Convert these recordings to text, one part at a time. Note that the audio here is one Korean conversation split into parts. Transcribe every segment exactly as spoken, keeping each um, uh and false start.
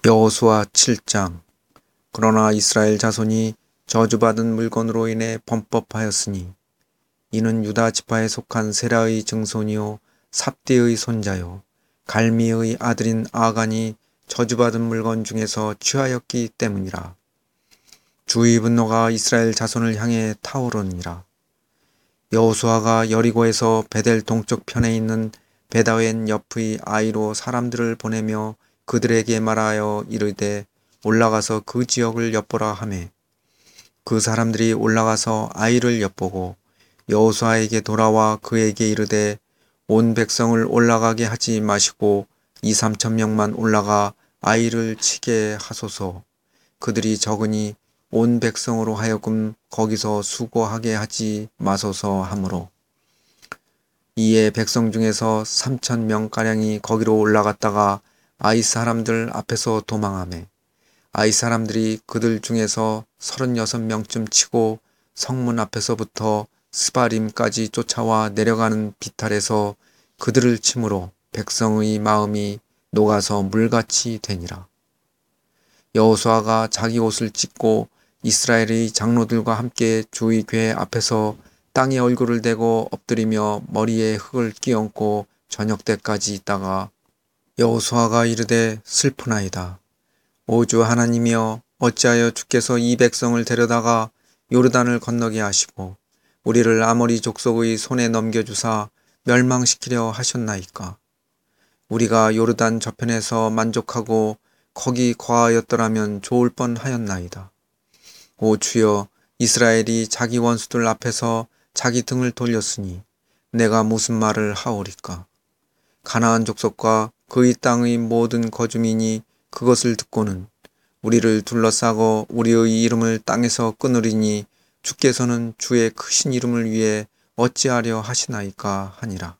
여호수아 칠 장. 그러나 이스라엘 자손이 저주받은 물건으로 인해 범법하였으니 이는 유다 지파에 속한 세라의 증손이요 삽디의 손자요 갈미의 아들인 아간이 저주받은 물건 중에서 취하였기 때문이라. 주의 분노가 이스라엘 자손을 향해 타오르니라. 여호수아가 여리고에서 베델 동쪽 편에 있는 베다웬 옆의 아이로 사람들을 보내며 그들에게 말하여 이르되 올라가서 그 지역을 엿보라 하매 그 사람들이 올라가서 아이를 엿보고 여호수아에게 돌아와 그에게 이르되 온 백성을 올라가게 하지 마시고 이삼천 명만 올라가 아이를 치게 하소서. 그들이 적으니 온 백성으로 하여금 거기서 수고하게 하지 마소서 하므로 이에 백성 중에서 삼천 명가량이 거기로 올라갔다가 아이 사람들 앞에서 도망하매 아이 사람들이 그들 중에서 서른여섯 명쯤 치고 성문 앞에서부터 스바림까지 쫓아와 내려가는 비탈에서 그들을 치므로 백성의 마음이 녹아서 물같이 되니라. 여호수아가 자기 옷을 찢고 이스라엘의 장로들과 함께 주의 궤 앞에서 땅에 얼굴을 대고 엎드리며 머리에 흙을 끼얹고 저녁 때까지 있다가 여호수아가 이르되 슬프나이다. 오 주 하나님이여, 어찌하여 주께서 이 백성을 데려다가 요르단을 건너게 하시고 우리를 아모리 족속의 손에 넘겨주사 멸망시키려 하셨나이까. 우리가 요르단 저편에서 만족하고 거기 거하였더라면 좋을 뻔하였나이다. 오 주여, 이스라엘이 자기 원수들 앞에서 자기 등을 돌렸으니 내가 무슨 말을 하오리까. 가나안 족속과 그의 땅의 모든 거주민이 그것을 듣고는 우리를 둘러싸고 우리의 이름을 땅에서 끊으리니 주께서는 주의 크신 이름을 위해 어찌하려 하시나이까 하니라.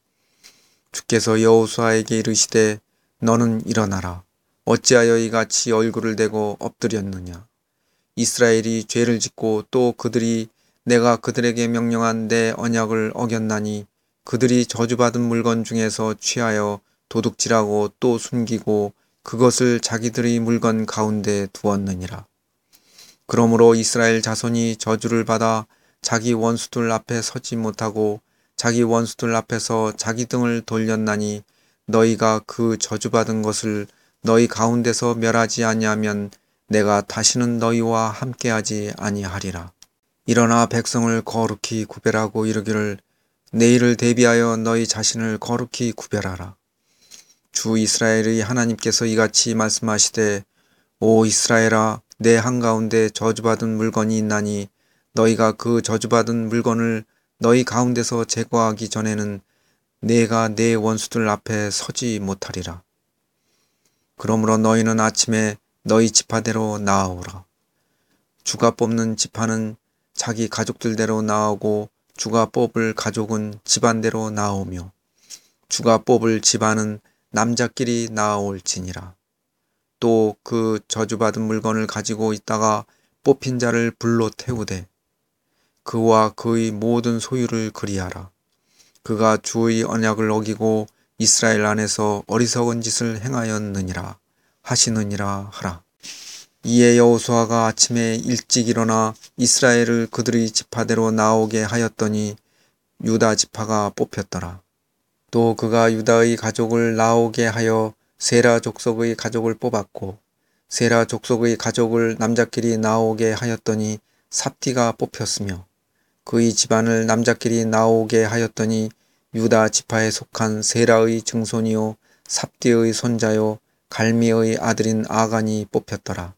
주께서 여호수아에게 이르시되 너는 일어나라. 어찌하여 이같이 얼굴을 대고 엎드렸느냐. 이스라엘이 죄를 짓고 또 그들이 내가 그들에게 명령한 내 언약을 어겼나니 그들이 저주받은 물건 중에서 취하여 도둑질하고 또 숨기고 그것을 자기들의 물건 가운데 두었느니라. 그러므로 이스라엘 자손이 저주를 받아 자기 원수들 앞에 서지 못하고 자기 원수들 앞에서 자기 등을 돌렸나니 너희가 그 저주받은 것을 너희 가운데서 멸하지 아니하면 내가 다시는 너희와 함께하지 아니하리라. 일어나 백성을 거룩히 구별하고 이르기를 내일을 대비하여 너희 자신을 거룩히 구별하라. 주 이스라엘의 하나님께서 이같이 말씀하시되 오 이스라엘아, 내 한가운데 저주받은 물건이 있나니 너희가 그 저주받은 물건을 너희 가운데서 제거하기 전에는 내가 내 원수들 앞에 서지 못하리라. 그러므로 너희는 아침에 너희 지파대로 나아오라. 주가 뽑는 지파는 자기 가족들대로 나오고 주가 뽑을 가족은 집안대로 나오며 주가 뽑을 집안은 남자끼리 나아올지니라. 또 그 저주받은 물건을 가지고 있다가 뽑힌 자를 불로 태우되 그와 그의 모든 소유를 그리하라. 그가 주의 언약을 어기고 이스라엘 안에서 어리석은 짓을 행하였느니라 하시느니라 하라. 이에 여호수아가 아침에 일찍 일어나 이스라엘을 그들의 지파대로 나오게 하였더니 유다 지파가 뽑혔더라. 또 그가 유다의 가족을 나오게 하여 세라 족속의 가족을 뽑았고 세라 족속의 가족을 남자끼리 나오게 하였더니 삽디가 뽑혔으며 그의 집안을 남자끼리 나오게 하였더니 유다 지파에 속한 세라의 증손이요 삽디의 손자요 갈미의 아들인 아간이 뽑혔더라.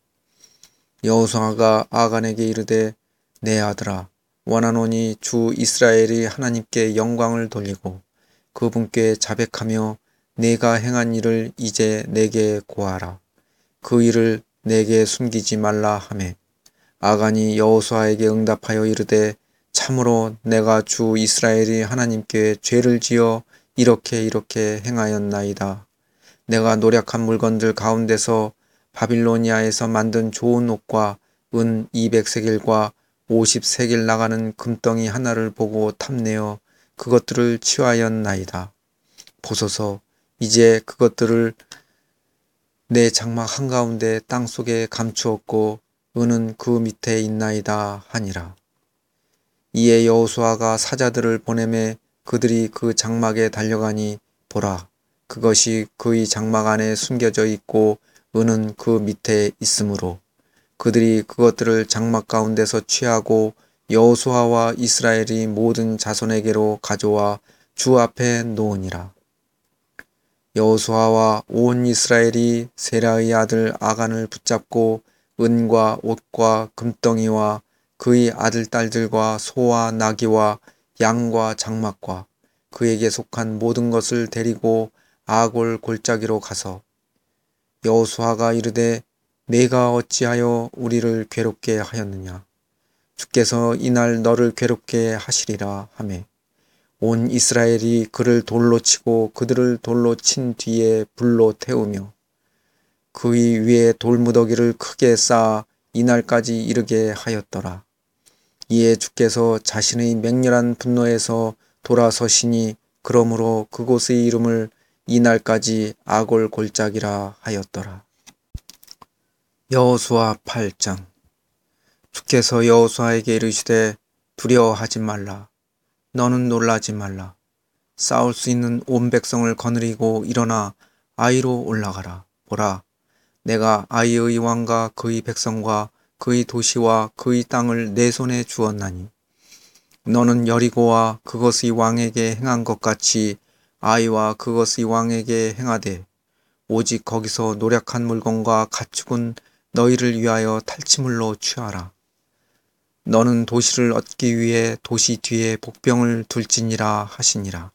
여호수아가 아간에게 이르되 내 아들아, 원하노니 주 이스라엘이 하나님께 영광을 돌리고 그분께 자백하며 내가 행한 일을 이제 내게 고하라. 그 일을 내게 숨기지 말라 하매 아간이 여호수아에게 응답하여 이르되 참으로 내가 주 이스라엘이 하나님께 죄를 지어 이렇게 이렇게 행하였나이다. 내가 노력한 물건들 가운데서 바빌로니아에서 만든 좋은 옷과 은 이백 세겔과 오십 세겔 나가는 금덩이 하나를 보고 탐내어 그것들을 취하였나이다. 보소서, 이제 그것들을 내 장막 한가운데 땅속에 감추었고 은은 그 밑에 있나이다 하니라. 이에 여호수아가 사자들을 보내매 그들이 그 장막에 달려가니 보라, 그것이 그의 장막 안에 숨겨져 있고 은은 그 밑에 있으므로 그들이 그것들을 장막 가운데서 취하고 여호수아와 이스라엘이 모든 자손에게로 가져와 주 앞에 놓으니라. 여호수아와 온 이스라엘이 세라의 아들 아간을 붙잡고 은과 옷과 금덩이와 그의 아들 딸들과 소와 나귀와 양과 장막과 그에게 속한 모든 것을 데리고 아골 골짜기로 가서 여호수아가 이르되 내가 어찌하여 우리를 괴롭게 하였느냐. 주께서 이날 너를 괴롭게 하시리라 하매 온 이스라엘이 그를 돌로 치고 그들을 돌로 친 뒤에 불로 태우며 그의 위에 돌무더기를 크게 쌓아 이날까지 이르게 하였더라. 이에 주께서 자신의 맹렬한 분노에서 돌아서시니 그러므로 그곳의 이름을 이날까지 아골 골짜기라 하였더라. 여호수아 팔 장. 주께서 여호수아에게 이르시되 두려워하지 말라. 너는 놀라지 말라. 싸울 수 있는 온 백성을 거느리고 일어나 아이로 올라가라. 보라, 내가 아이의 왕과 그의 백성과 그의 도시와 그의 땅을 내 손에 주었나니 너는 여리고와 그것의 왕에게 행한 것 같이 아이와 그것의 왕에게 행하되 오직 거기서 노력한 물건과 가축은 너희를 위하여 탈취물로 취하라. 너는 도시를 얻기 위해 도시 뒤에 복병을 둘지니라 하시니라.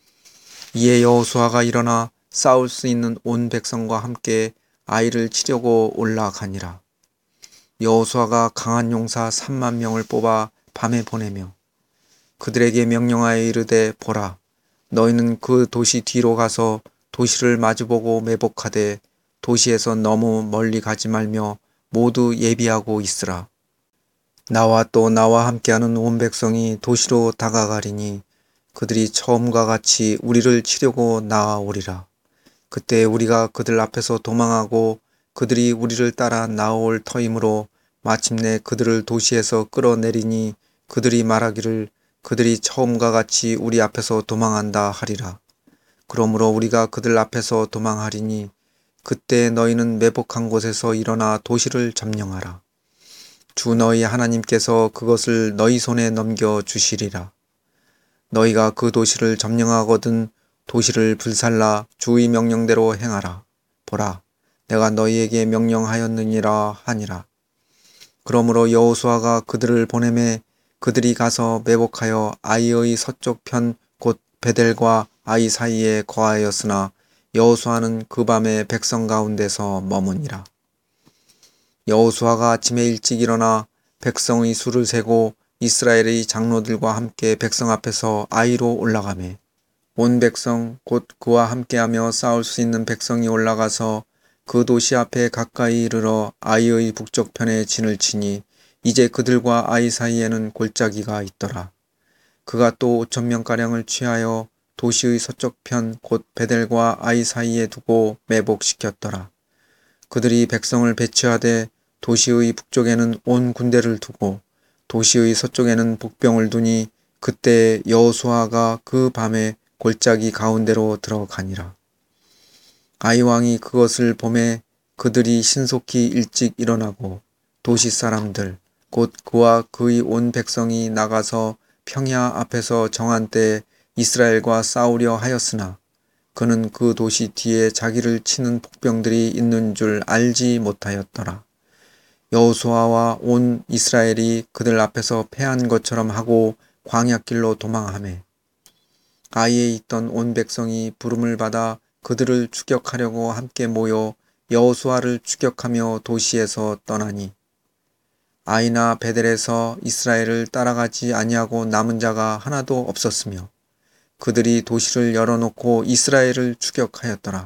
이에 여호수아가 일어나 싸울 수 있는 온 백성과 함께 아이를 치려고 올라가니라. 여호수아가 강한 용사 삼만 명을 뽑아 밤에 보내며 그들에게 명령하여 이르되 보라, 너희는 그 도시 뒤로 가서 도시를 마주보고 매복하되 도시에서 너무 멀리 가지 말며 모두 예비하고 있으라. 나와 또 나와 함께하는 온 백성이 도시로 다가가리니 그들이 처음과 같이 우리를 치려고 나아오리라. 그때 우리가 그들 앞에서 도망하고 그들이 우리를 따라 나올 터이므로 마침내 그들을 도시에서 끌어내리니 그들이 말하기를 그들이 처음과 같이 우리 앞에서 도망한다 하리라. 그러므로 우리가 그들 앞에서 도망하리니 그때 너희는 매복한 곳에서 일어나 도시를 점령하라. 주 너희 하나님께서 그것을 너희 손에 넘겨 주시리라. 너희가 그 도시를 점령하거든 도시를 불살라 주의 명령대로 행하라. 보라, 내가 너희에게 명령하였느니라 하니라. 그러므로 여호수아가 그들을 보내매 그들이 가서 매복하여 아이의 서쪽 편 곧 베델과 아이 사이에 거하였으나 여호수아는 그 밤에 백성 가운데서 머무니라. 여호수아가 아침에 일찍 일어나 백성의 수를 세고 이스라엘의 장로들과 함께 백성 앞에서 아이로 올라가매 온 백성 곧 그와 함께하며 싸울 수 있는 백성이 올라가서 그 도시 앞에 가까이 이르러 아이의 북쪽 편에 진을 치니 이제 그들과 아이 사이에는 골짜기가 있더라. 그가 또 오천 명가량을 취하여 도시의 서쪽 편 곧 베델과 아이 사이에 두고 매복시켰더라. 그들이 백성을 배치하되 도시의 북쪽에는 온 군대를 두고 도시의 서쪽에는 복병을 두니 그때 여호수아가 그 밤에 골짜기 가운데로 들어가니라. 아이 왕이 그것을 보매 그들이 신속히 일찍 일어나고 도시 사람들 곧 그와 그의 온 백성이 나가서 평야 앞에서 정한 때에 이스라엘과 싸우려 하였으나 그는 그 도시 뒤에 자기를 치는 복병들이 있는 줄 알지 못하였더라. 여호수아와 온 이스라엘이 그들 앞에서 패한 것처럼 하고 광야길로 도망하매 아이에 있던 온 백성이 부름을 받아 그들을 추격하려고 함께 모여 여호수아를 추격하며 도시에서 떠나니 아이나 베델에서 이스라엘을 따라가지 아니하고 남은 자가 하나도 없었으며 그들이 도시를 열어놓고 이스라엘을 추격하였더라.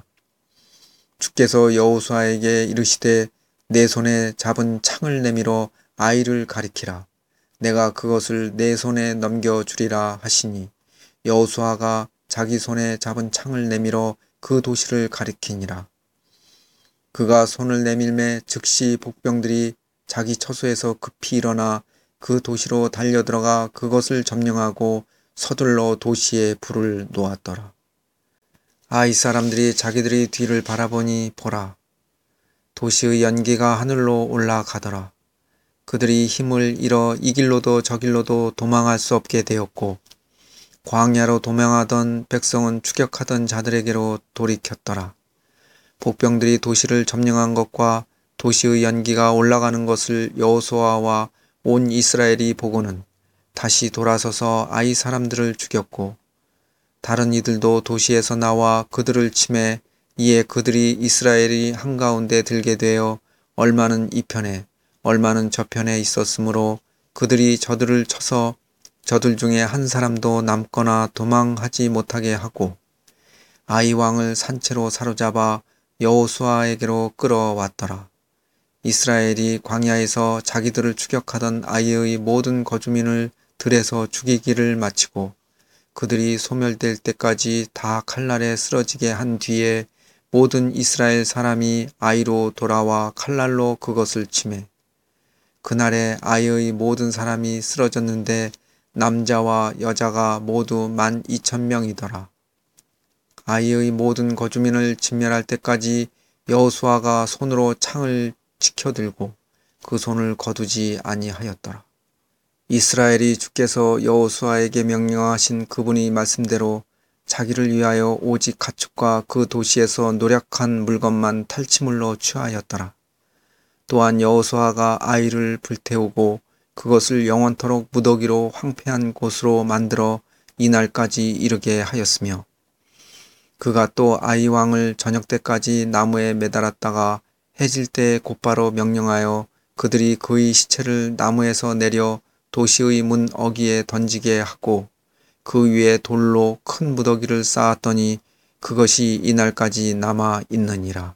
주께서 여호수아에게 이르시되 내 손에 잡은 창을 내밀어 아이를 가리키라. 내가 그것을 내 손에 넘겨주리라 하시니 여호수아가 자기 손에 잡은 창을 내밀어 그 도시를 가리키니라. 그가 손을 내밀매 즉시 복병들이 자기 처소에서 급히 일어나 그 도시로 달려들어가 그것을 점령하고 서둘러 도시에 불을 놓았더라. 아이 사람들이 자기들의 뒤를 바라보니 보라, 도시의 연기가 하늘로 올라가더라. 그들이 힘을 잃어 이 길로도 저 길로도 도망할 수 없게 되었고 광야로 도망하던 백성은 추격하던 자들에게로 돌이켰더라. 복병들이 도시를 점령한 것과 도시의 연기가 올라가는 것을 여호수아와 온 이스라엘이 보고는 다시 돌아서서 아이 사람들을 죽였고 다른 이들도 도시에서 나와 그들을 치매 이에 그들이 이스라엘이 한가운데 들게 되어 얼마는 이 편에 얼마는 저편에 있었으므로 그들이 저들을 쳐서 저들 중에 한 사람도 남거나 도망하지 못하게 하고 아이 왕을 산채로 사로잡아 여호수아에게로 끌어왔더라. 이스라엘이 광야에서 자기들을 추격하던 아이의 모든 거주민을 들에서 죽이기를 마치고 그들이 소멸될 때까지 다 칼날에 쓰러지게 한 뒤에 모든 이스라엘 사람이 아이로 돌아와 칼날로 그것을 치매 그날에 아이의 모든 사람이 쓰러졌는데 남자와 여자가 모두 만 이천 명이더라. 아이의 모든 거주민을 진멸할 때까지 여호수아가 손으로 창을 치켜들고 그 손을 거두지 아니하였더라. 이스라엘이 주께서 여호수아에게 명령하신 그분의 말씀대로 자기를 위하여 오직 가축과 그 도시에서 노력한 물건만 탈취물로 취하였더라. 또한 여호수아가 아이를 불태우고 그것을 영원토록 무더기로 황폐한 곳으로 만들어 이날까지 이르게 하였으며 그가 또 아이 왕을 저녁 때까지 나무에 매달았다가 해질 때 곧바로 명령하여 그들이 그의 시체를 나무에서 내려 도시의 문 어귀에 던지게 하고 그 위에 돌로 큰 무더기를 쌓았더니 그것이 이날까지 남아 있느니라.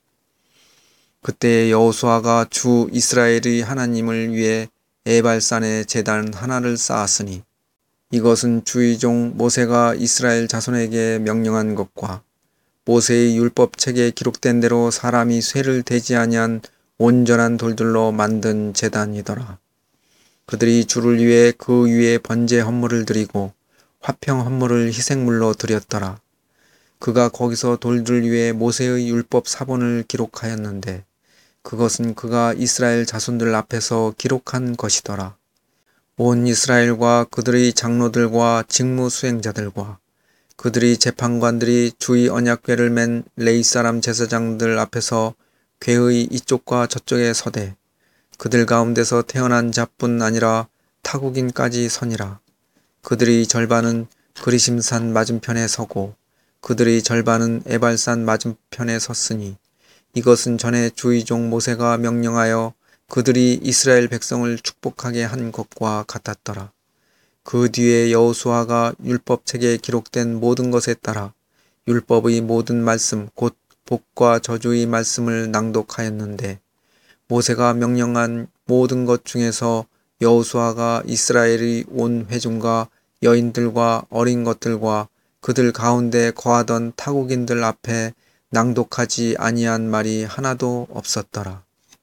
그때 여호수아가 주 이스라엘의 하나님을 위해 에발산에 제단 하나를 쌓았으니 이것은 주의 종 모세가 이스라엘 자손에게 명령한 것과 모세의 율법책에 기록된 대로 사람이 쇠를 대지 아니한 온전한 돌들로 만든 제단이더라. 그들이 주를 위해 그 위에 번제 헌물을 드리고 화평 헌물을 희생물로 드렸더라. 그가 거기서 돌들 위에 모세의 율법 사본을 기록하였는데 그것은 그가 이스라엘 자손들 앞에서 기록한 것이더라. 온 이스라엘과 그들의 장로들과 직무 수행자들과 그들이 재판관들이 주의 언약궤를 맨 레위 사람 제사장들 앞에서 궤의 이쪽과 저쪽에 서되 그들 가운데서 태어난 자뿐 아니라 타국인까지 서니라. 그들의 절반은 그리심산 맞은편에 서고 그들의 절반은 에발산 맞은편에 섰으니 이것은 전에 주의 종 모세가 명령하여 그들이 이스라엘 백성을 축복하게 한 것과 같았더라. 그 뒤에 여호수아가 율법책에 기록된 모든 것에 따라 율법의 모든 말씀 곧 복과 저주의 말씀을 낭독하였는데 모세가 명령한 모든 것 중에서 여호수아가 이스라엘의 온 회중과 여인들과 어린 것들과 그들 가운데 거하던 타국인들 앞에 낭독하지 아니한 말이 하나도 없었더라.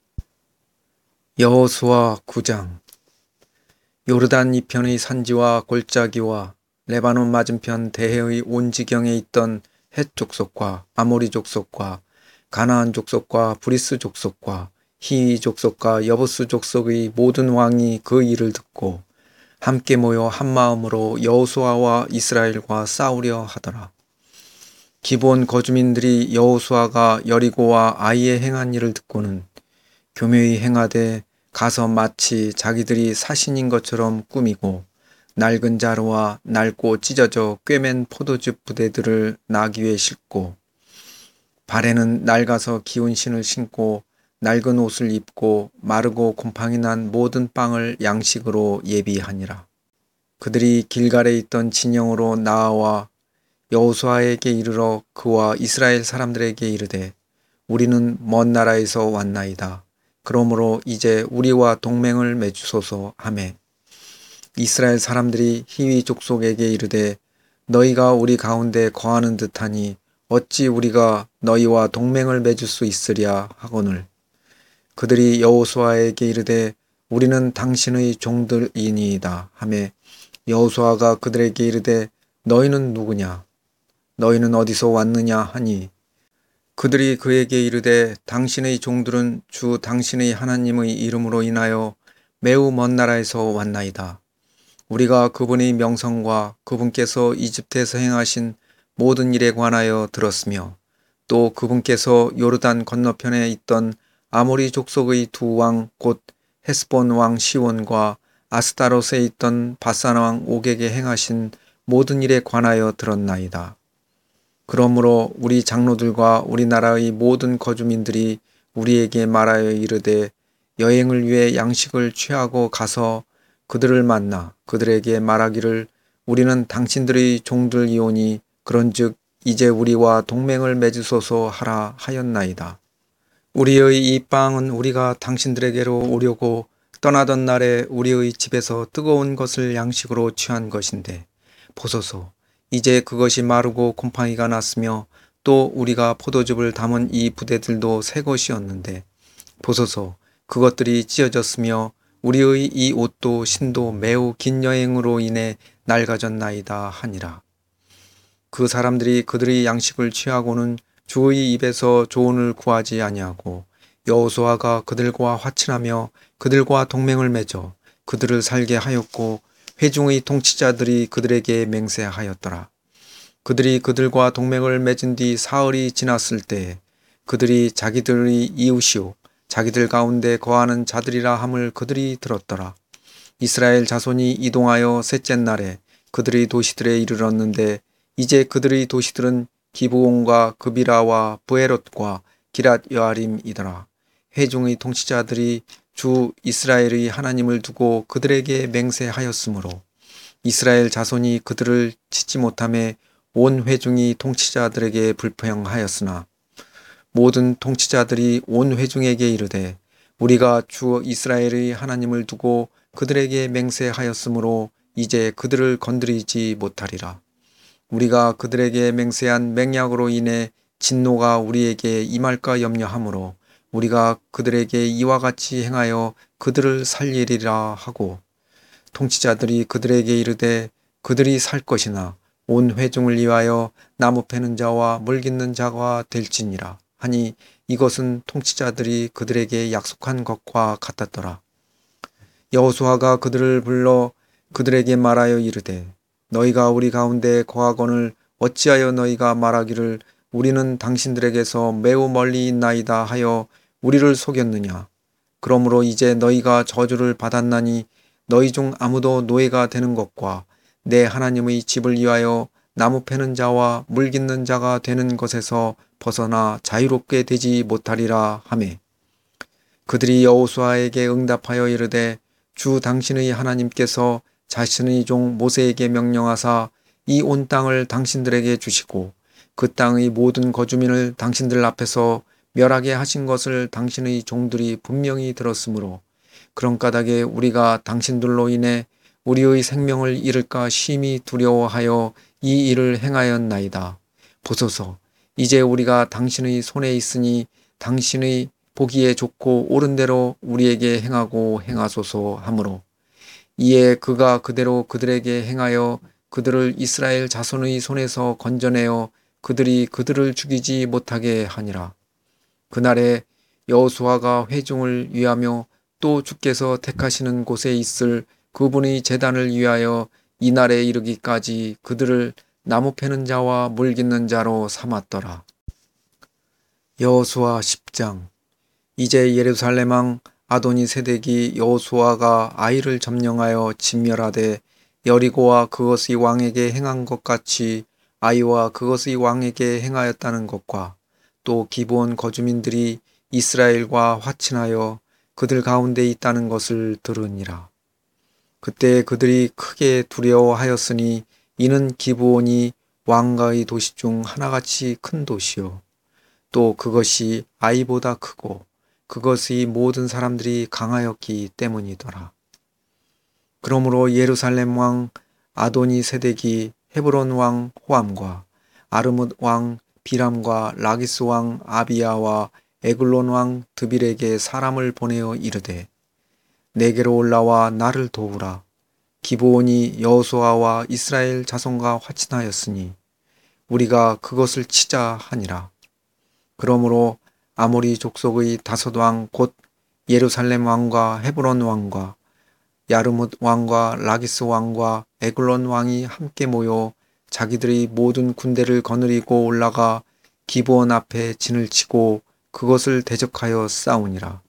여호수아 구 장. 요르단 이편의 산지와 골짜기와 레바논 맞은편 대해의 온 지경에 있던 헷 족속과 아모리 족속과 가나안 족속과 브리스 족속과 히위 족속과 여부스 족속의 모든 왕이 그 일을 듣고 함께 모여 한마음으로 여호수아와 이스라엘과 싸우려 하더라. 기본 거주민들이 여호수아가 여리고와 아이에 행한 일을 듣고는 교묘히 행하되 가서 마치 자기들이 사신인 것처럼 꾸미고 낡은 자루와 낡고 찢어져 꿰맨 포도즙 부대들을 나귀에 싣고 발에는 낡아서 기운 신을 신고 낡은 옷을 입고 마르고 곰팡이 난 모든 빵을 양식으로 예비하니라. 그들이 길갈에 있던 진영으로 나아와 여호수아에게 이르러 그와 이스라엘 사람들에게 이르되 우리는 먼 나라에서 왔나이다. 그러므로 이제 우리와 동맹을 맺으소서 하매 이스라엘 사람들이 히위 족속에게 이르되 너희가 우리 가운데 거하는 듯하니 어찌 우리가 너희와 동맹을 맺을 수 있으랴 하거늘 그들이 여호수아에게 이르되 우리는 당신의 종들이니이다 하매 여호수아가 그들에게 이르되 너희는 누구냐 너희는 어디서 왔느냐 하니 그들이 그에게 이르되 당신의 종들은 주 당신의 하나님의 이름으로 인하여 매우 먼 나라에서 왔나이다. 우리가 그분의 명성과 그분께서 이집트에서 행하신 모든 일에 관하여 들었으며 또 그분께서 요르단 건너편에 있던 아모리 족속의 두 왕 곧 헤스본 왕 시온과 아스타롯에 있던 바산 왕 옥에게 행하신 모든 일에 관하여 들었나이다. 그러므로 우리 장로들과 우리나라의 모든 거주민들이 우리에게 말하여 이르되 여행을 위해 양식을 취하고 가서 그들을 만나 그들에게 말하기를 우리는 당신들의 종들이오니 그런즉 이제 우리와 동맹을 맺으소서 하라 하였나이다. 우리의 이 빵은 우리가 당신들에게로 오려고 떠나던 날에 우리의 집에서 뜨거운 것을 양식으로 취한 것인데 보소서 이제 그것이 마르고 곰팡이가 났으며 또 우리가 포도즙을 담은 이 부대들도 새 것이었는데 보소서 그것들이 찢어졌으며 우리의 이 옷도 신도 매우 긴 여행으로 인해 낡아졌나이다 하니라. 그 사람들이 그들의 양식을 취하고는 주의 입에서 조언을 구하지 아니하고 여호수아가 그들과 화친하며 그들과 동맹을 맺어 그들을 살게 하였고 회중의 통치자들이 그들에게 맹세하였더라. 그들이 그들과 동맹을 맺은 뒤 사흘이 지났을 때 그들이 자기들의 이웃이요 자기들 가운데 거하는 자들이라 함을 그들이 들었더라. 이스라엘 자손이 이동하여 셋째 날에 그들의 도시들에 이르렀는데 이제 그들의 도시들은 기브온과 그비라와 브에롯과 기랏 여아림이더라. 회중의 통치자들이 주 이스라엘의 하나님을 두고 그들에게 맹세하였으므로 이스라엘 자손이 그들을 치지 못하며 온 회중이 통치자들에게 불평하였으나 모든 통치자들이 온 회중에게 이르되 우리가 주 이스라엘의 하나님을 두고 그들에게 맹세하였으므로 이제 그들을 건드리지 못하리라. 우리가 그들에게 맹세한 맹약으로 인해 진노가 우리에게 임할까 염려하므로 우리가 그들에게 이와 같이 행하여 그들을 살리리라 하고 통치자들이 그들에게 이르되 그들이 살 것이나 온 회중을 위하여 나무 패는 자와 물 깃는 자가 될지니라 하니 이것은 통치자들이 그들에게 약속한 것과 같았더라. 여호수아가 그들을 불러 그들에게 말하여 이르되 너희가 우리 가운데 거하거늘 어찌하여 너희가 말하기를 우리는 당신들에게서 매우 멀리 있나이다 하여 우리를 속였느냐. 그러므로 이제 너희가 저주를 받았나니 너희 중 아무도 노예가 되는 것과 내 하나님의 집을 위하여 나무 패는 자와 물 깃는 자가 되는 것에서 벗어나 자유롭게 되지 못하리라 하매 그들이 여호수아에게 응답하여 이르되 주 당신의 하나님께서 자신의 종 모세에게 명령하사 이 온 땅을 당신들에게 주시고 그 땅의 모든 거주민을 당신들 앞에서 멸하게 하신 것을 당신의 종들이 분명히 들었으므로 그런 까닭에 우리가 당신들로 인해 우리의 생명을 잃을까 심히 두려워하여 이 일을 행하였나이다. 보소서 이제 우리가 당신의 손에 있으니 당신의 보기에 좋고 옳은 대로 우리에게 행하고 행하소서 하므로 이에 그가 그대로 그들에게 행하여 그들을 이스라엘 자손의 손에서 건져내어 그들이 그들을 죽이지 못하게 하니라. 그날에 여호수아가 회중을 위하며 또 주께서 택하시는 곳에 있을 그분의 제단을 위하여 이날에 이르기까지 그들을 나무 패는 자와 물 깃는 자로 삼았더라. 여호수아 십 장. 이제 예루살렘 왕 아도니 세덱이 여호수아가 아이를 점령하여 진멸하되 여리고와 그것의 왕에게 행한 것 같이 아이와 그것의 왕에게 행하였다는 것과 또 기브온 거주민들이 이스라엘과 화친하여 그들 가운데 있다는 것을 들으니라. 그때 그들이 크게 두려워하였으니 이는 기브온이 왕가의 도시 중 하나같이 큰 도시요 또 그것이 아이보다 크고 그것의 모든 사람들이 강하였기 때문이더라. 그러므로 예루살렘 왕 아도니 세덱이 헤브론 왕 호암과 아르뭇 왕 비람과 라기스 왕 아비야와 에글론 왕 드빌에게 사람을 보내어 이르되 내게로 올라와 나를 도우라. 기브온이 여호수아와 이스라엘 자손과 화친하였으니 우리가 그것을 치자 하니라. 그러므로 아모리 족속의 다섯 왕 곧 예루살렘 왕과 헤브론 왕과 야르뭇 왕과 라기스 왕과 에글론 왕이 함께 모여 자기들의 모든 군대를 거느리고 올라가 기브온 앞에 진을 치고 그것을 대적하여 싸우니라.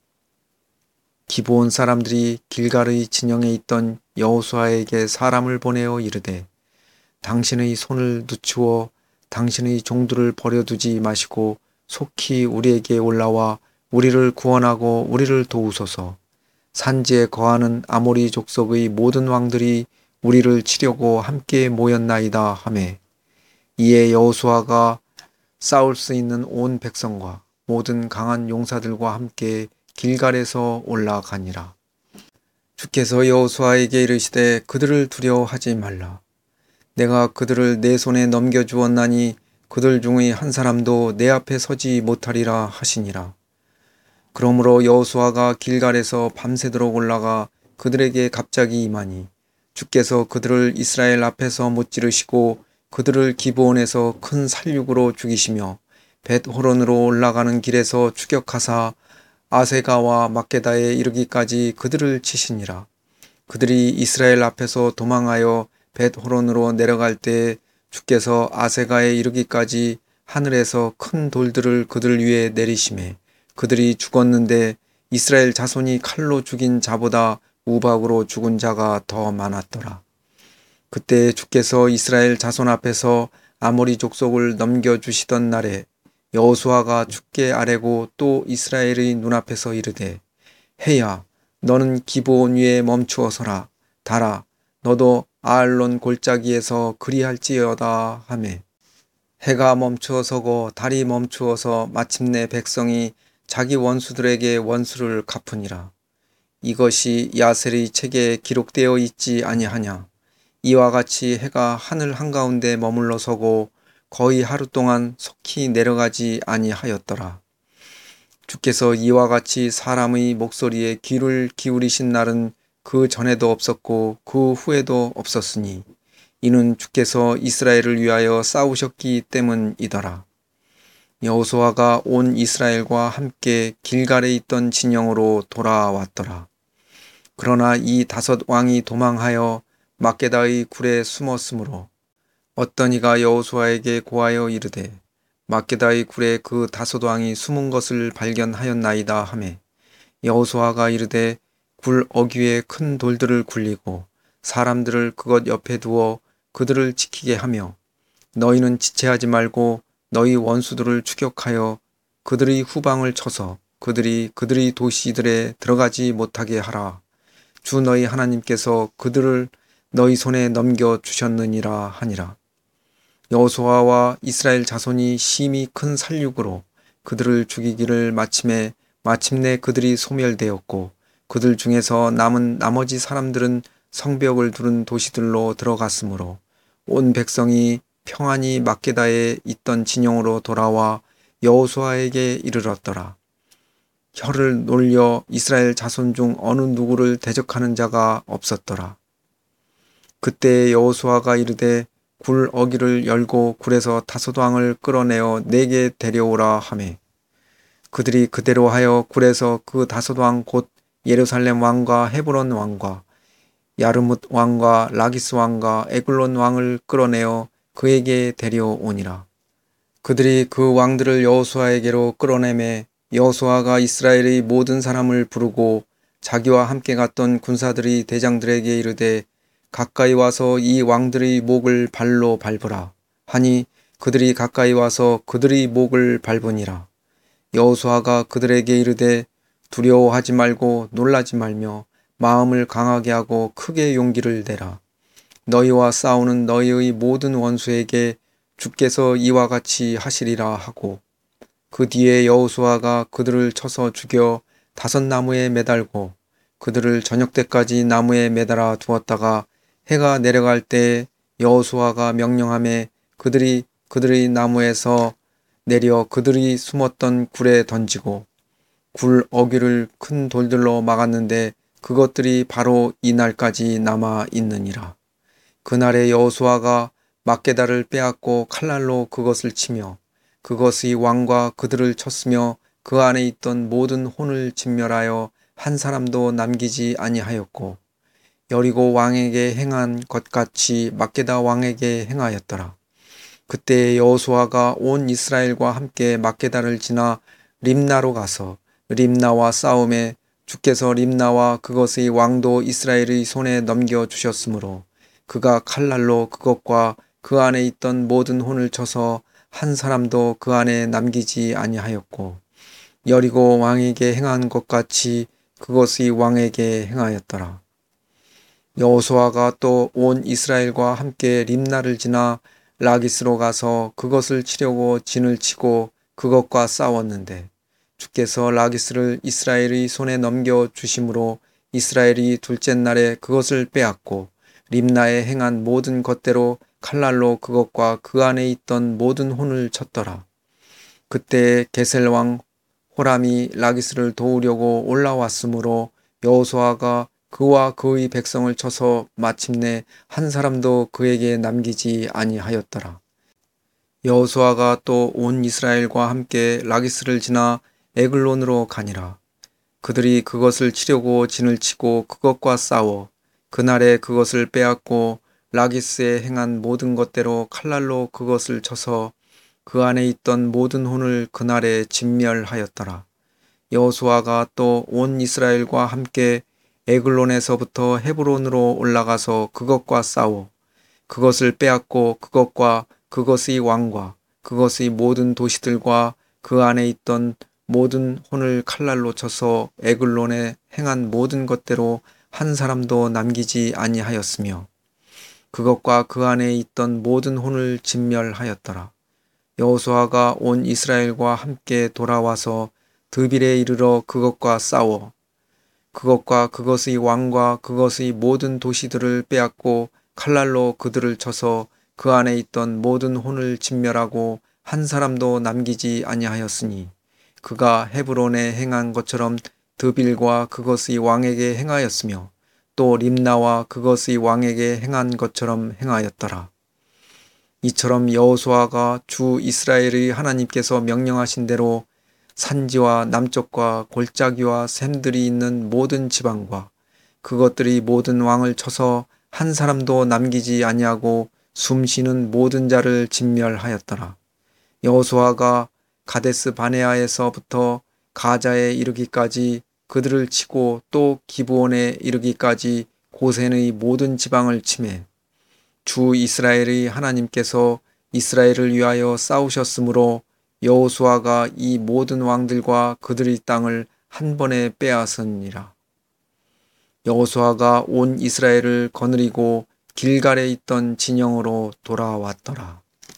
기브온 사람들이 길갈의 진영에 있던 여호수아에게 사람을 보내어 이르되 당신의 손을 늦추어 당신의 종들을 버려두지 마시고 속히 우리에게 올라와 우리를 구원하고 우리를 도우소서. 산지에 거하는 아모리 족속의 모든 왕들이 우리를 치려고 함께 모였나이다 하매 이에 여호수아가 싸울 수 있는 온 백성과 모든 강한 용사들과 함께 길갈에서 올라가니라. 주께서 여호수아에게 이르시되 그들을 두려워하지 말라. 내가 그들을 내 손에 넘겨주었나니 그들 중의 한 사람도 내 앞에 서지 못하리라 하시니라. 그러므로 여호수아가 길갈에서 밤새도록 올라가 그들에게 갑자기 임하니 주께서 그들을 이스라엘 앞에서 못지르시고 그들을 기브온에서 큰 살육으로 죽이시며 벳호론으로 올라가는 길에서 추격하사 아세가와 막게다에 이르기까지 그들을 치시니라. 그들이 이스라엘 앞에서 도망하여 벳호론으로 내려갈 때에 주께서 아세가에 이르기까지 하늘에서 큰 돌들을 그들 위에 내리시매 그들이 죽었는데 이스라엘 자손이 칼로 죽인 자보다 우박으로 죽은 자가 더 많았더라. 그때 주께서 이스라엘 자손 앞에서 아모리 족속을 넘겨주시던 날에 여호수아가 주께 아뢰고 또 이스라엘의 눈앞에서 이르되 해야 너는 기브온 위에 멈추어 서라. 달아 너도 아알론 골짜기에서 그리할지어다 하매 해가 멈추어 서고 달이 멈추어서 마침내 백성이 자기 원수들에게 원수를 갚으니라. 이것이 야셀의 책에 기록되어 있지 아니하냐. 이와 같이 해가 하늘 한가운데 머물러 서고 거의 하루 동안 속히 내려가지 아니하였더라. 주께서 이와 같이 사람의 목소리에 귀를 기울이신 날은 그 전에도 없었고 그 후에도 없었으니 이는 주께서 이스라엘을 위하여 싸우셨기 때문이더라. 여호수아가 온 이스라엘과 함께 길갈에 있던 진영으로 돌아왔더라. 그러나 이 다섯 왕이 도망하여 막게다의 굴에 숨었으므로 어떤 이가 여호수아에게 고하여 이르되 막게다의 굴에 그 다섯 왕이 숨은 것을 발견하였나이다 하매 여호수아가 이르되 굴 어귀에 큰 돌들을 굴리고 사람들을 그것 옆에 두어 그들을 지키게 하며 너희는 지체하지 말고 너희 원수들을 추격하여 그들의 후방을 쳐서 그들이 그들의 도시들에 들어가지 못하게 하라. 주 너희 하나님께서 그들을 너희 손에 넘겨주셨느니라 하니라. 여호수아와 이스라엘 자손이 심히 큰 살육으로 그들을 죽이기를 마침에 마침내 그들이 소멸되었고 그들 중에서 남은 나머지 사람들은 성벽을 두른 도시들로 들어갔으므로 온 백성이 평안히 막게다에 있던 진영으로 돌아와 여호수아에게 이르렀더라. 혀를 놀려 이스라엘 자손 중 어느 누구를 대적하는 자가 없었더라. 그때 여호수아가 이르되 굴 어귀를 열고 굴에서 다섯 왕을 끌어내어 내게 데려오라 하매 그들이 그대로 하여 굴에서 그 다섯 왕 곧 예루살렘 왕과 헤브론 왕과 야르뭇 왕과 라기스 왕과 에글론 왕을 끌어내어 그에게 데려오니라. 그들이 그 왕들을 여호수아에게로 끌어내매 여호수아가 이스라엘의 모든 사람을 부르고 자기와 함께 갔던 군사들의 대장들에게 이르되 가까이 와서 이 왕들의 목을 발로 밟으라 하니 그들이 가까이 와서 그들의 목을 밟으니라. 여호수아가 그들에게 이르되 두려워하지 말고 놀라지 말며 마음을 강하게 하고 크게 용기를 내라. 너희와 싸우는 너희의 모든 원수에게 주께서 이와 같이 하시리라 하고 그 뒤에 여호수아가 그들을 쳐서 죽여 다섯 나무에 매달고 그들을 저녁 때까지 나무에 매달아 두었다가 해가 내려갈 때 여호수아가 명령하매 그들이 그들의 나무에서 내려 그들이 숨었던 굴에 던지고 굴 어귀를 큰 돌들로 막았는데 그것들이 바로 이날까지 남아 있느니라. 그날에 여호수아가 막게다를 빼앗고 칼날로 그것을 치며 그것의 왕과 그들을 쳤으며 그 안에 있던 모든 혼을 진멸하여 한 사람도 남기지 아니하였고 여리고 왕에게 행한 것 같이 막게다 왕에게 행하였더라. 그때 여호수아가 온 이스라엘과 함께 막게다를 지나 림나로 가서 림나와 싸움에 주께서 림나와 그것의 왕도 이스라엘의 손에 넘겨 주셨으므로 그가 칼날로 그것과 그 안에 있던 모든 혼을 쳐서 한 사람도 그 안에 남기지 아니하였고 여리고 왕에게 행한 것 같이 그것의 왕에게 행하였더라. 여호수아가 또 온 이스라엘과 함께 림나를 지나 라기스로 가서 그것을 치려고 진을 치고 그것과 싸웠는데 주께서 라기스를 이스라엘의 손에 넘겨 주심으로 이스라엘이 둘째 날에 그것을 빼앗고 림나에 행한 모든 것대로 칼날로 그것과 그 안에 있던 모든 혼을 쳤더라. 그때 게셀 왕 호람이 라기스를 도우려고 올라왔으므로 여호수아가 그와 그의 백성을 쳐서 마침내 한 사람도 그에게 남기지 아니하였더라. 여호수아가 또 온 이스라엘과 함께 라기스를 지나 에글론으로 가니라. 그들이 그것을 치려고 진을 치고 그것과 싸워 그날에 그것을 빼앗고 라기스에 행한 모든 것대로 칼날로 그것을 쳐서 그 안에 있던 모든 혼을 그날에 진멸하였더라. 여호수아가 또 온 이스라엘과 함께 에글론에서부터 헤브론으로 올라가서 그것과 싸워 그것을 빼앗고 그것과 그것의 왕과 그것의 모든 도시들과 그 안에 있던 모든 혼을 칼날로 쳐서 에글론에 행한 모든 것대로 한 사람도 남기지 아니하였으며 그것과 그 안에 있던 모든 혼을 진멸하였더라. 여호수아가 온 이스라엘과 함께 돌아와서 드빌에 이르러 그것과 싸워 그것과 그것의 왕과 그것의 모든 도시들을 빼앗고 칼날로 그들을 쳐서 그 안에 있던 모든 혼을 진멸하고 한 사람도 남기지 아니하였으니 그가 헤브론에 행한 것처럼 드빌과 그것의 왕에게 행하였으며 또 림나와 그것의 왕에게 행한 것처럼 행하였더라. 이처럼 여호수아가 주 이스라엘의 하나님께서 명령하신 대로 산지와 남쪽과 골짜기와 샘들이 있는 모든 지방과 그것들이 모든 왕을 쳐서 한 사람도 남기지 아니하고 숨쉬는 모든 자를 진멸하였더라. 여호수아가 가데스 바네아에서부터 가자에 이르기까지 그들을 치고 또 기브온에 이르기까지 고센의 모든 지방을 치매 주 이스라엘의 하나님께서 이스라엘을 위하여 싸우셨으므로 여호수아가 이 모든 왕들과 그들의 땅을 한 번에 빼앗으니라. 여호수아가 온 이스라엘을 거느리고 길갈에 있던 진영으로 돌아왔더라.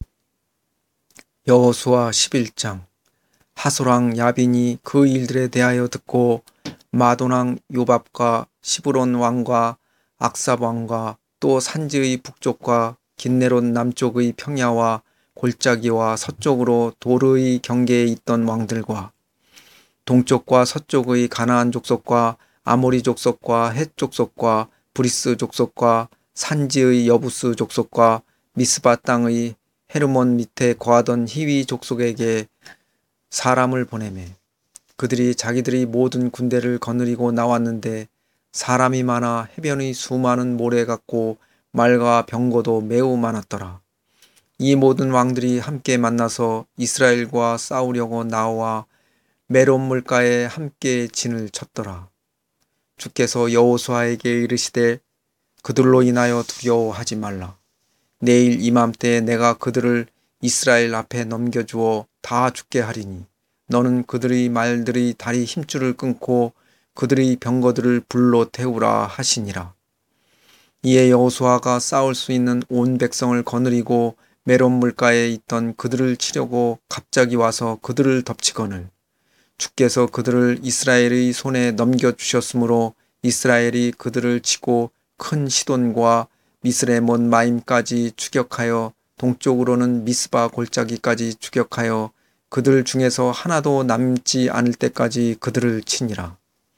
여호수아 십일 장. 하솔왕 야빈이 그 일들에 대하여 듣고 마돈왕 요밥과 시브론 왕과 악삽 왕과 또 산지의 북쪽과 긴네롯 남쪽의 평야와 골짜기와 서쪽으로 도르의 경계에 있던 왕들과 동쪽과 서쪽의 가나안 족속과 아모리 족속과 헷 족속과 브리스 족속과 산지의 여부스 족속과 미스바 땅의 헤르몬 밑에 거하던 히위 족속에게 사람을 보내매 그들이 자기들이 모든 군대를 거느리고 나왔는데 사람이 많아 해변의 수많은 모래 같고 말과 병거도 매우 많았더라. 이 모든 왕들이 함께 만나서 이스라엘과 싸우려고 나와 메론 물가에 함께 진을 쳤더라. 주께서 여호수아에게 이르시되 그들로 인하여 두려워하지 말라. 내일 이맘때 내가 그들을 이스라엘 앞에 넘겨주어 다 죽게 하리니 너는 그들의 말들의 다리 힘줄을 끊고 그들의 병거들을 불로 태우라 하시니라. 이에 여호수아가 싸울 수 있는 온 백성을 거느리고 메론 물가에 있던 그들을 치려고 갑자기 와서 그들을 덮치거늘 주께서 그들을 이스라엘의 손에 넘겨주셨으므로 이스라엘이 그들을 치고 큰 시돈과 미스레몬 마임까지 추격하여 동쪽으로는 미스바 골짜기까지 추격하여 그들 중에서 하나도 남지 않을 때까지 그들을 치니라.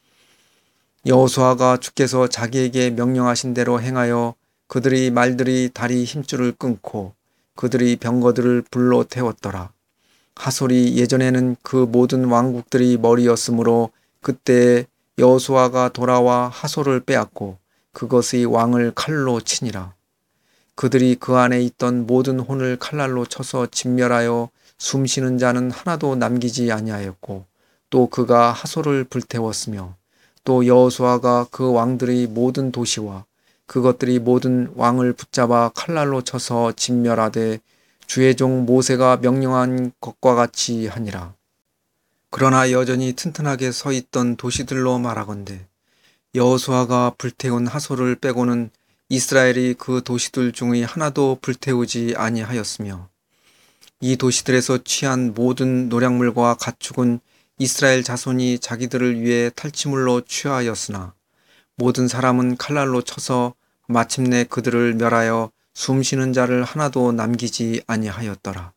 여호수아가 주께서 자기에게 명령하신 대로 행하여 그들의 말들이 다리 힘줄을 끊고 그들의 병거들을 불로 태웠더라. 하솔이 예전에는 그 모든 왕국들이 머리였으므로 그때 여호수아가 돌아와 하솔을 빼앗고 그것의 왕을 칼로 치니라. 그들이 그 안에 있던 모든 혼을 칼날로 쳐서 진멸하여 숨쉬는 자는 하나도 남기지 아니하였고 또 그가 하솔을 불태웠으며 또 여호수아가 그 왕들의 모든 도시와 그것들이 모든 왕을 붙잡아 칼날로 쳐서 진멸하되 주의 종 모세가 명령한 것과 같이 하니라. 그러나 여전히 튼튼하게 서 있던 도시들로 말하건대 여호수아가 불태운 하솔을 빼고는 이스라엘이 그 도시들 중의 하나도 불태우지 아니하였으며 이 도시들에서 취한 모든 노략물과 가축은 이스라엘 자손이 자기들을 위해 탈취물로 취하였으나 모든 사람은 칼날로 쳐서 마침내 그들을 멸하여 숨쉬는 자를 하나도 남기지 아니하였더라.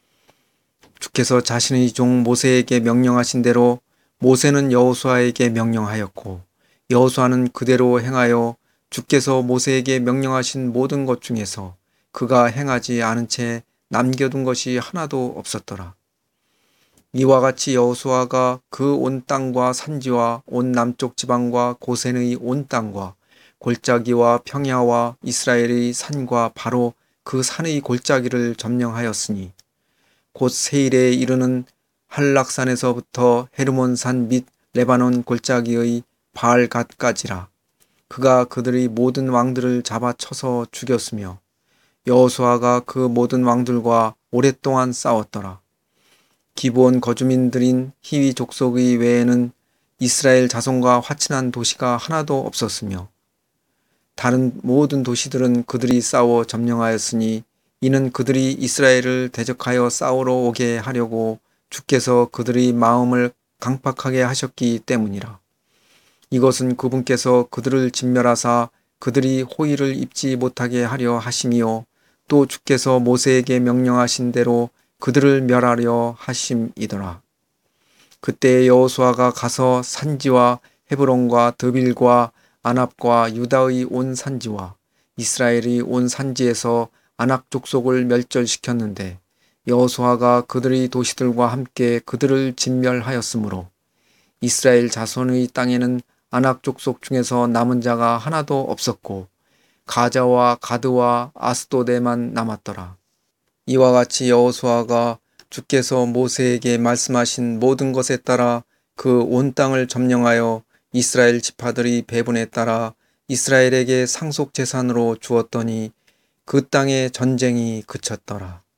주께서 자신의 종 모세에게 명령하신 대로 모세는 여호수아에게 명령하였고 여호수아는 그대로 행하여 주께서 모세에게 명령하신 모든 것 중에서 그가 행하지 않은 채 남겨둔 것이 하나도 없었더라. 이와 같이 여호수아가 그 온 땅과 산지와 온 남쪽 지방과 고센의 온 땅과 골짜기와 평야와 이스라엘의 산과 바로 그 산의 골짜기를 점령하였으니 곧 세일에 이르는 한락산에서부터 헤르몬산 및 레바논 골짜기의 바알갓까지라. 그가 그들의 모든 왕들을 잡아 쳐서 죽였으며 여호수아가 그 모든 왕들과 오랫동안 싸웠더라. 기브온 거주민들인 히위 족속의 외에는 이스라엘 자손과 화친한 도시가 하나도 없었으며 다른 모든 도시들은 그들이 싸워 점령하였으니 이는 그들이 이스라엘을 대적하여 싸우러 오게 하려고 주께서 그들의 마음을 강팍하게 하셨기 때문이라. 이것은 그분께서 그들을 진멸하사 그들이 호의를 입지 못하게 하려 하심이요 또 주께서 모세에게 명령하신 대로 그들을 멸하려 하심이더라. 그때 여호수아가 가서 산지와 헤브론과 드빌과 아납과 유다의 온 산지와 이스라엘의 온 산지에서 아낙 족속을 멸절시켰는데 여호수아가 그들의 도시들과 함께 그들을 진멸하였으므로 이스라엘 자손의 땅에는 아낙 족속 중에서 남은 자가 하나도 없었고 가자와 가드와 아스도데만 남았더라. 이와 같이 여호수아가 주께서 모세에게 말씀하신 모든 것에 따라 그 온 땅을 점령하여 이스라엘 지파들의 배분에 따라 이스라엘에게 상속 재산으로 주었더니 그 땅의 전쟁이 그쳤더라.